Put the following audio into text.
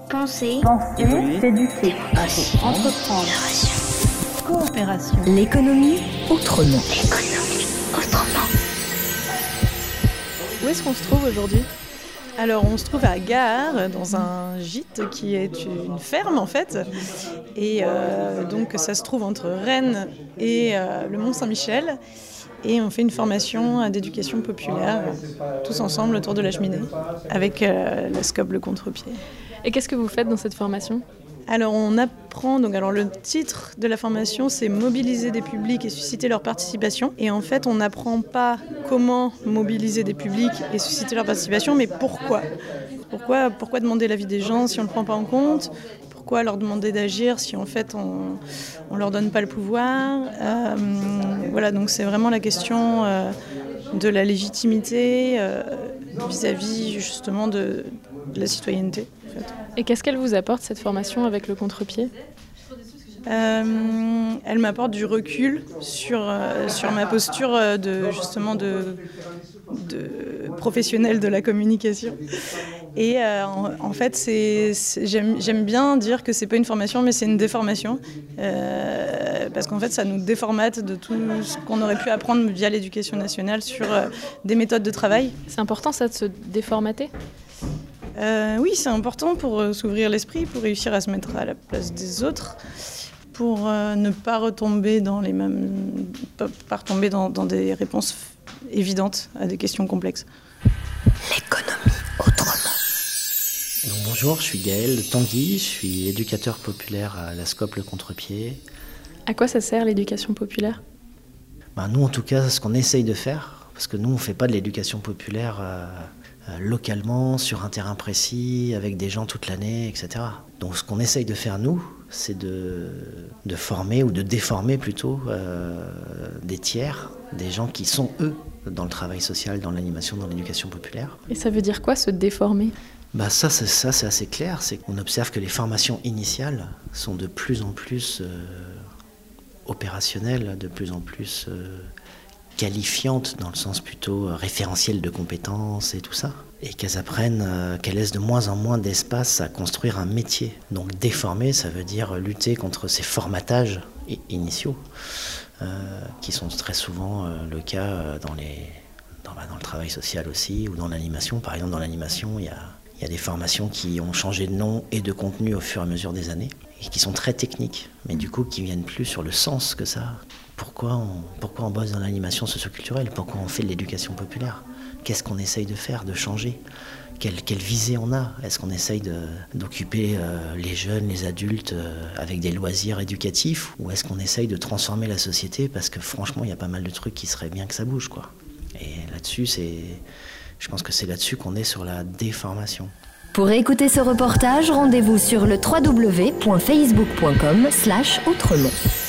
Penser, s'éduquer, entreprendre, coopération. L'économie autrement. Où est-ce qu'on se trouve aujourd'hui ? Alors on se trouve à Gare, dans un gîte qui est une ferme en fait. Et donc ça se trouve entre Rennes et le Mont-Saint-Michel. Et on fait une formation d'éducation populaire, tous ensemble autour de la cheminée, avec la SCOP Le Contre-Pied. Et qu'est-ce que vous faites dans cette formation ? Alors on apprend, le titre de la formation c'est mobiliser des publics et susciter leur participation. Et en fait on n'apprend pas comment mobiliser des publics et susciter leur participation, mais pourquoi. Pourquoi demander l'avis des gens si on ne le prend pas en compte ? Pourquoi leur demander d'agir si en fait on leur donne pas le pouvoir ? Donc c'est vraiment la question de la légitimité vis-à-vis justement de la citoyenneté. En fait. Et qu'est-ce qu'elle vous apporte cette formation avec le contre-pied ? Elle m'apporte du recul sur ma posture de professionnelle de la communication. Et en fait, j'aime bien dire que c'est pas une formation, mais c'est une déformation. Parce qu'en fait, ça nous déformate de tout ce qu'on aurait pu apprendre via l'éducation nationale sur des méthodes de travail. C'est important ça de se déformater ? Oui, c'est important pour s'ouvrir l'esprit, pour réussir à se mettre à la place des autres, pour ne pas retomber dans dans des réponses évidentes à des questions complexes. L'économie autrement. Donc, bonjour, je suis Gaël Tanguy, je suis éducateur populaire à la SCOP Le Contre-Pied. À quoi ça sert l'éducation populaire ? Nous, en tout cas, ce qu'on essaye de faire, parce que nous, on ne fait pas de l'éducation populaire localement, sur un terrain précis, avec des gens toute l'année, etc. Donc ce qu'on essaye de faire, nous, c'est de former, ou de déformer plutôt, des tiers, des gens qui sont, eux, dans le travail social, dans l'animation, dans l'éducation populaire. Et ça veut dire quoi, se déformer ? Ça, c'est assez clair. C'est qu'on observe que les formations initiales sont de plus en plus opérationnelles, de plus en plus qualifiantes, dans le sens plutôt référentiel de compétences et tout ça. Et qu'elles apprennent, qu'elles laissent de moins en moins d'espace à construire un métier. Donc déformer, ça veut dire lutter contre ces formatages initiaux, qui sont très souvent le cas dans le travail social aussi, ou dans l'animation. Par exemple, dans l'animation, il y a des formations qui ont changé de nom et de contenu au fur et à mesure des années, et qui sont très techniques, mais du coup qui viennent plus sur le sens que ça a. Pourquoi on bosse dans l'animation socioculturelle ? Pourquoi on fait de l'éducation populaire ? Qu'est-ce qu'on essaye de faire, de changer ? Quelle visée on a ? Est-ce qu'on essaye d'occuper les jeunes, les adultes avec des loisirs éducatifs ? Ou est-ce qu'on essaye de transformer la société ? Parce que franchement, il y a pas mal de trucs qui seraient bien que ça bouge, quoi. Et là-dessus, je pense que c'est là-dessus qu'on est sur la déformation. Pour écouter ce reportage, rendez-vous sur le www.facebook.com/autrement.